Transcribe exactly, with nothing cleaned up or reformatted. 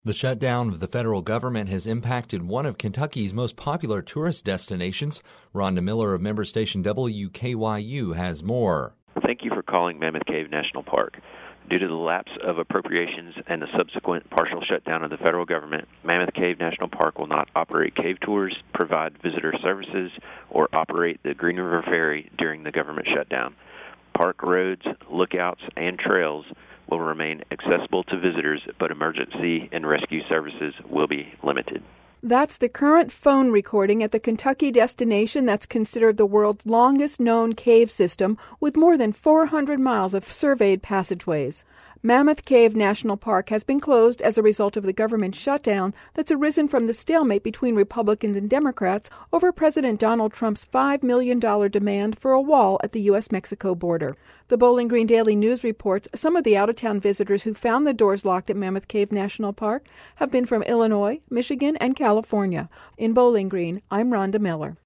The shutdown of the federal government has impacted one of Kentucky's most popular tourist destinations. Rhonda Miller of member station W K Y U has more. Thank you for calling Mammoth Cave National Park. Due to the lapse of appropriations and the subsequent partial shutdown of the federal government, Mammoth Cave National Park will not operate cave tours, provide visitor services, or operate the Green River Ferry during the government shutdown. Park roads, lookouts, and trails will remain accessible to visitors, but emergency and rescue services will be limited. That's the current phone recording at the Kentucky destination that's considered the world's longest known cave system, with more than four hundred miles of surveyed passageways. Mammoth Cave National Park has been closed as a result of the government shutdown that's arisen from the stalemate between Republicans and Democrats over President Donald Trump's five million dollars demand for a wall at the U S Mexico border. The Bowling Green Daily News reports some of the out-of-town visitors who found the doors locked at Mammoth Cave National Park have been from Illinois, Michigan, and California. In Bowling Green, I'm Rhonda Miller.